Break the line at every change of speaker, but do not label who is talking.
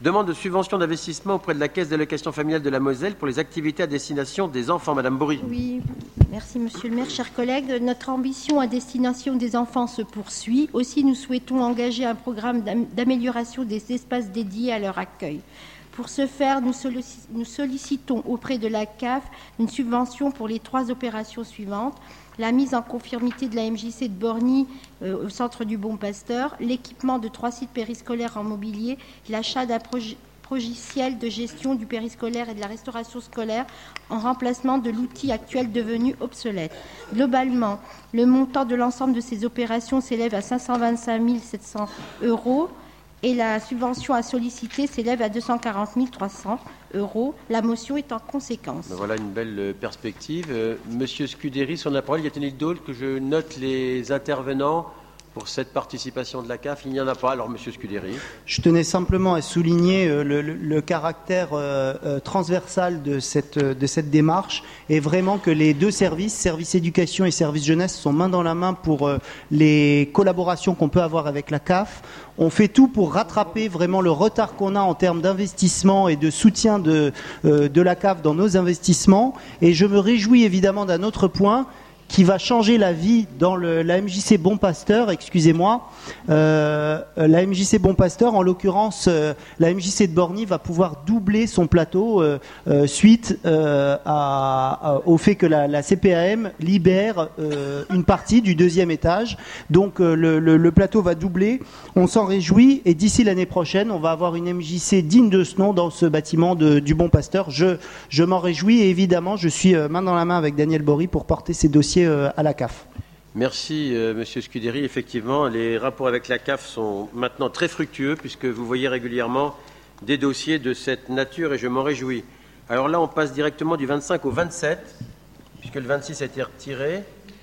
Demande de subvention d'investissement auprès de la Caisse d'allocation familiale de la Moselle pour les activités à destination des enfants. Madame Bory.
Oui, merci Monsieur le maire. Chers collègues, notre ambition à destination des enfants se poursuit. Aussi, nous souhaitons engager un programme d'amélioration des espaces dédiés à leur accueil. Pour ce faire, nous sollicitons auprès de la CAF une subvention pour les 3 opérations suivantes: la mise en conformité de la MJC de Borny au centre du Bon Pasteur, l'équipement de 3 sites périscolaires en mobilier, l'achat d'un logiciel de gestion du périscolaire et de la restauration scolaire en remplacement de l'outil actuel devenu obsolète. Globalement, le montant de l'ensemble de ces opérations s'élève à 525 700 € et la subvention à solliciter s'élève à 240 300 €. La motion est en conséquence.
Voilà une belle perspective. Monsieur Scudéry, sur la parole, y a-t-il d'autres que je note les intervenants pour cette participation de la CAF? Il n'y en a pas. Alors, Monsieur Scudéry.
Je tenais simplement à souligner le caractère transversal de cette démarche, et vraiment que les deux services, service éducation et service jeunesse, sont main dans la main pour les collaborations qu'on peut avoir avec la CAF. On fait tout pour rattraper vraiment le retard qu'on a en termes d'investissement et de soutien de la CAF dans nos investissements. Et je me réjouis évidemment d'un autre point qui va changer la vie dans la MJC Bon Pasteur, la MJC Bon Pasteur, en l'occurrence, la MJC de Borny va pouvoir doubler son plateau suite au fait que la CPAM libère une partie du 2e étage. Donc le plateau va doubler, on s'en réjouit, et d'ici l'année prochaine, on va avoir une MJC digne de ce nom dans ce bâtiment du Bon Pasteur. Je m'en réjouis, et évidemment, je suis main dans la main avec Daniel Bory pour porter ces dossiers à la CAF.
Merci, Monsieur Scudéry. Effectivement, les rapports avec la CAF sont maintenant très fructueux, puisque vous voyez régulièrement des dossiers de cette nature, et je m'en réjouis. Alors là, on passe directement du 25 au 27, puisque le 26 a été retiré.